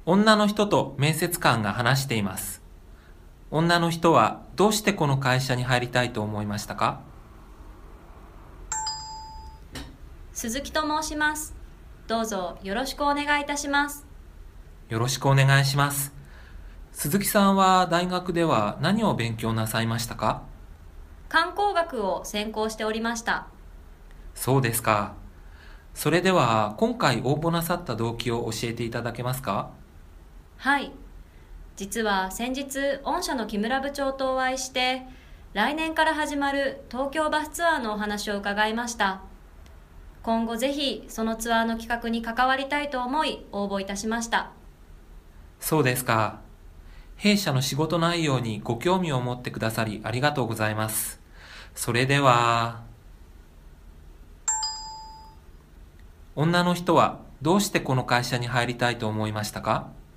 女の人と面接官が話しています。女の人はどうしてこの会社に入りたいと思いましたか？ 鈴木と申します。どうぞよろしくお願いいたします。 よろしくお願いします。鈴木さんは大学では何を勉強なさいましたか？ 観光学を専攻しておりました。 そうですか。それでは今回応募なさった動機を教えていただけますか？ はい。実は先日、御社の木村部長とお会いして、来年から始まる東京バスツアーのお話を伺いました。今後ぜひそのツアーの企画に関わりたいと思い応募いたしました。 そうですか。弊社の仕事内容にご興味を持ってくださりありがとうございます。それでは、女の人はどうしてこの会社に入りたいと思いましたか？